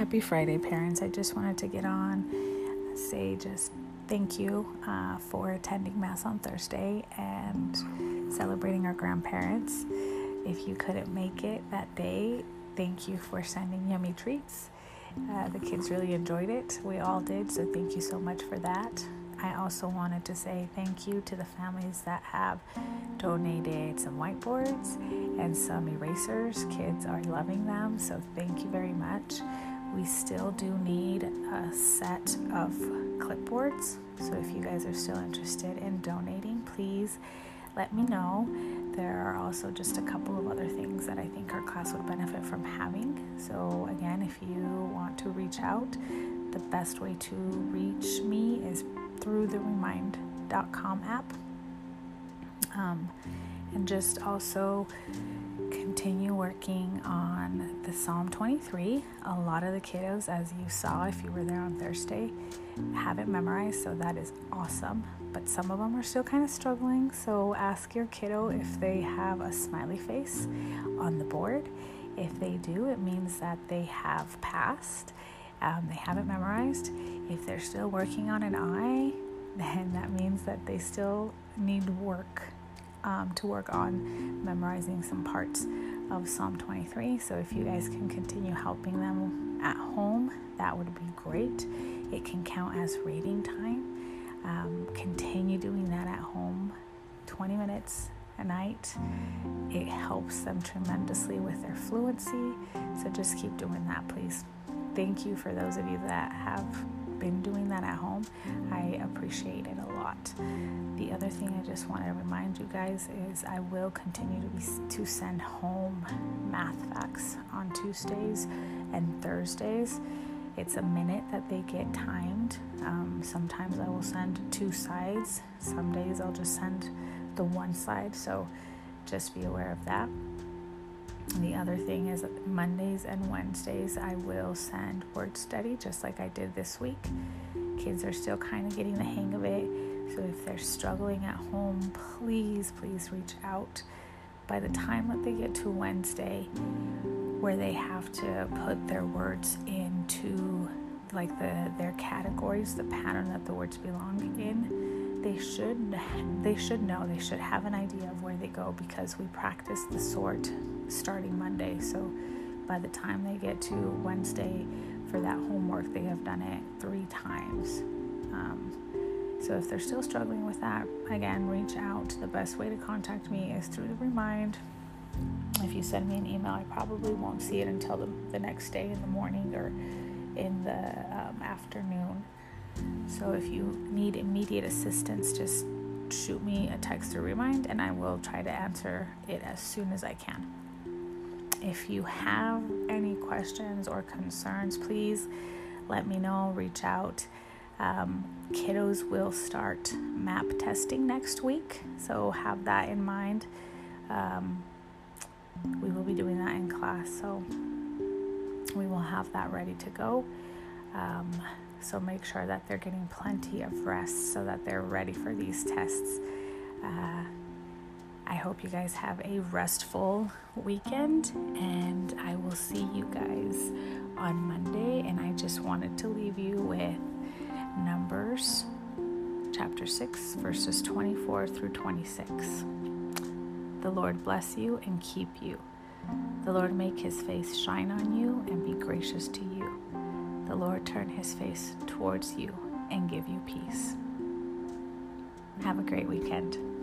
Happy Friday, parents. I just wanted to get on, say just thank you for attending Mass on Thursday and celebrating our grandparents. If you couldn't make it that day, thank you for sending yummy treats. The kids really enjoyed it. We all did, so thank you so much for that. I also wanted to say thank you to the families that have donated some whiteboards and some erasers. Kids are loving them, so thank you very much. We still do need a set of clipboards, so if you guys are still interested in donating, please let me know. There are also just a couple of other things that I think our class would benefit from having. So again, if you want to reach out, the best way to reach me is through the Remind.com app. And just also continue working on the Psalm 23. A lot of the kiddos, as you saw if you were there on Thursday, have it memorized, so that is awesome. But some of them are still kind of struggling, so ask your kiddo if they have a smiley face on the board. If they do, it means that they have passed. They have it memorized. If they're still working on an eye, then that means that they still need work to work on memorizing some parts of Psalm 23. So if you guys can continue helping them at home, that would be great. It can count as reading time. Continue doing that at home, 20 minutes a night. It helps them tremendously with their fluency. So just keep doing that, please. Thank you for those of you that have been doing that at home. I appreciate it a lot. The other thing I just want to remind you guys is I will continue to send home math facts on Tuesdays and Thursdays. It's a minute that they get timed. Sometimes I will send 2 sides. Some days I'll just send the 1 side. So just be aware of that. The other thing is Mondays and Wednesdays I will send word study just like I did this week. Kids are still kind of getting the hang of it, so if they're struggling at home, please reach out. By the time that they get to Wednesday, where they have to put their words into like their categories, the pattern that the words belong in, they should know, they should have an idea of where they go, because we practice the sort starting Monday. So by the time they get to Wednesday for that homework, they have done it 3 times. So if they're still struggling with that, again, reach out. The best way to contact me is through the Remind. If you send me an email, I probably won't see it until the next day in the morning or in the afternoon. So if you need immediate assistance, just shoot me a text or Remind, and I will try to answer it as soon as I can. If you have any questions or concerns, please let me know. Reach out. Kiddos will start map testing next week, so have that in mind. We will be doing that in class, so we will have that ready to go. So make sure that they're getting plenty of rest so that they're ready for these tests. I hope you guys have a restful weekend, and I will see you guys on Monday. And I just wanted to leave you with Numbers chapter 6, verses 24 through 26. The Lord bless you and keep you. The Lord make his face shine on you and be gracious to you. The Lord turn his face towards you and give you peace. Have a great weekend.